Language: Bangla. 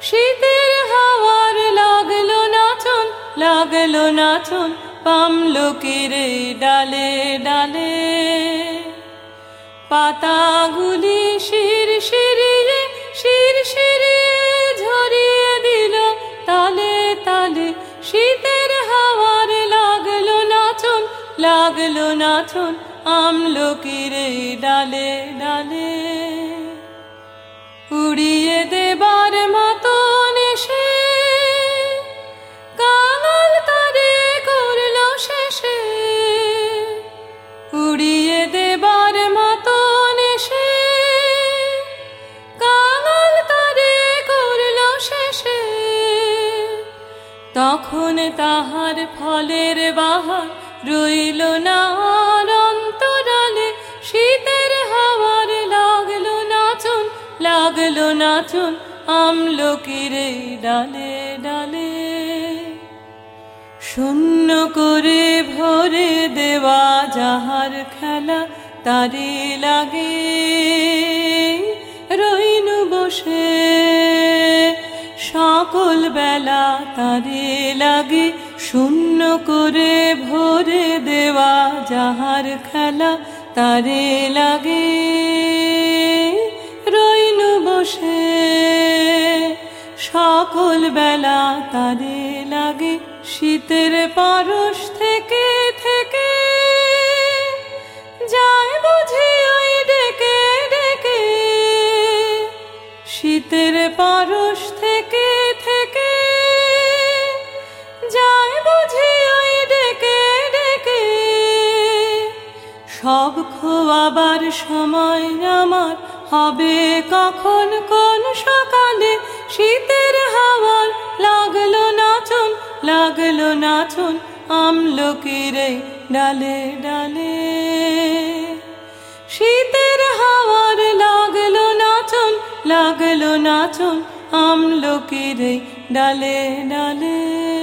শীতের হাওয়ার লাগলো নাচন, লাগলো নাচন পামলকিরে ডালে ডালে। পাতাগুলি শিরশিরিয়ে শিরশিরিয়ে ঝরিয়ে দিল তালে তালে। শীতের হাওয়ার লাগলো নাচন, লাগলো নাচন আমলকিরে ডালে ডালে। উড়িয়ে দেবার মতন এসে কাঙাল তারে করলো শেষে। উড়িয়ে দেবার মতন এসে কাঙাল তারে করলো শেষে। তখন তাহার ফলের বাহার রইল না আর অন্তরালে। শীতের হাওয়ার লাগলো নাচন, লাগলো নাচন আমলকিরে ডালে ডালে। শূন্য করে ভরে দেওয়া যাহার খেলা তারে লাগে রইনু বসে সকল বেলা তারে লাগে। শূন্য করে ভরে দেওয়া যাহার খেলা তারে লাগে রইনু বসে সকল বেলা তারে লাগে। শীতের পরশ থেকে থেকে যায় বুঝি ওই ডেকে ডেকে। শীতের পরশ থেকে থেকে যায় বুঝি ওই ডেকে ডেকে। সব খোয়াবার সময় আমার হবে কখন কোন সকালে। শীতের হাওয়ার লাগলো নাচন, লাগলো নাচন আমলকিরে ডালে ডালে। শীতের হাওয়ার লাগলো নাচন, লাগলো নাচন আমলকিরে ডালে ডালে।